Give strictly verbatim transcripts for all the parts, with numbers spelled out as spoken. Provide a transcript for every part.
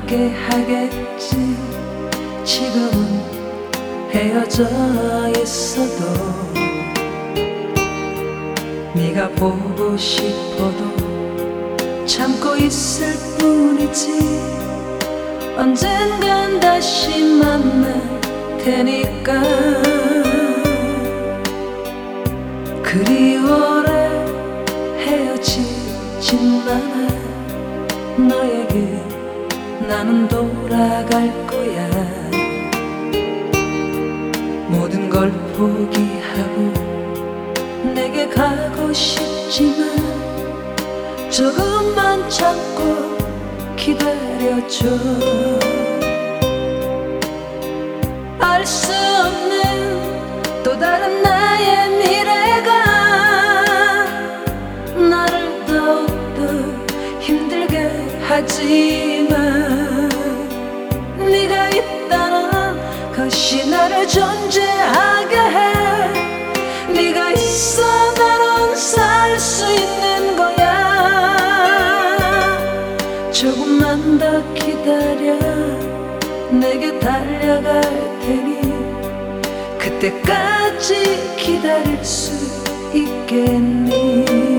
함께 하겠지. 지금은 헤어져 있어도 네가 보고 싶어도 참고 있을 뿐이지. 언젠간 다시 만날 테니까. 그리 오래 헤어지진 않아. 너에게 나는 돌아갈 거야. 모든 걸 포기하고 내게 가고 싶지만 조금만 참고 기다려줘. 알 수 없는 또 다른 나의 미래가 나를 더욱더 힘들게 하지만 네가 있다는 것이 나를 존재하게 해. 네가 있어 나는 살 수 있는 거야. 조금만 더 기다려. 내게 달려갈 테니 그때까지 기다릴 수 있겠니?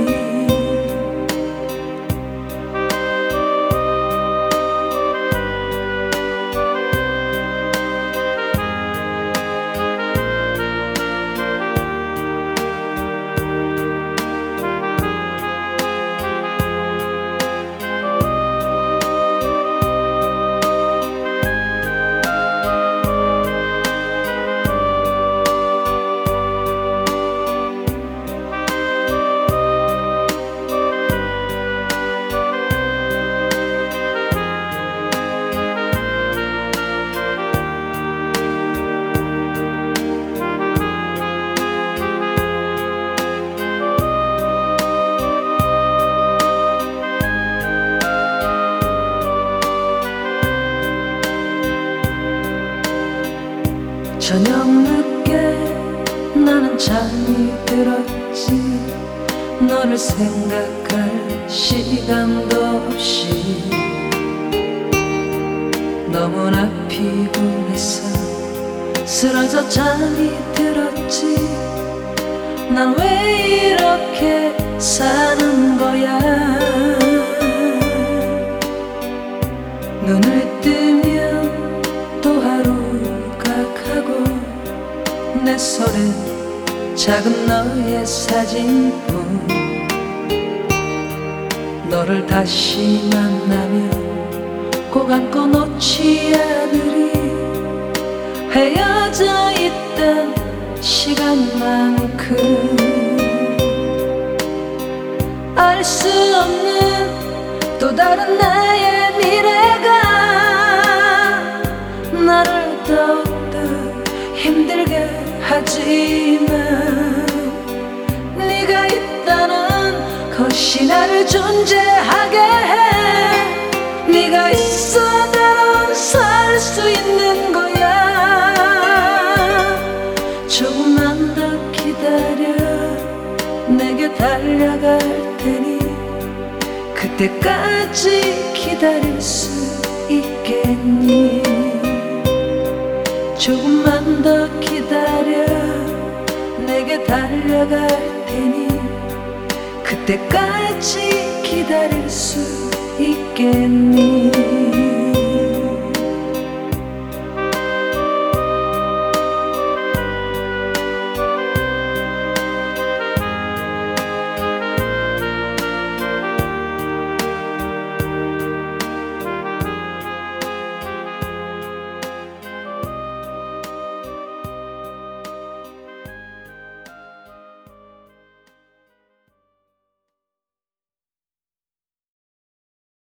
저녁 늦게 나는 잠이 들었지. 너를 생각할 시간도 없이 너무나 피곤해서 쓰러져 잠이 들었지. 난 왜 이렇게 사는 거야. 눈을 뜨면 또 하루가 가고 내 손엔 작은 너의 사진뿐. 너를 다시 만나면 꼭 안고 놓지 않으리. 헤어져 있던 시간만큼 알 수 없는 또 다른 나의 미래가 나를 더욱더 힘들게 하지만 네가 있다는 것이 나를 존재하게 해. 네가 있어 나는 살 수 있는 거야. 조금만 더 기다려. 내게 달려갈 테니 그때까지 기다릴 수 있겠니? 조금만 더 기다려. 내게 달려갈 테니 그때까지 기다릴 수 있겠니?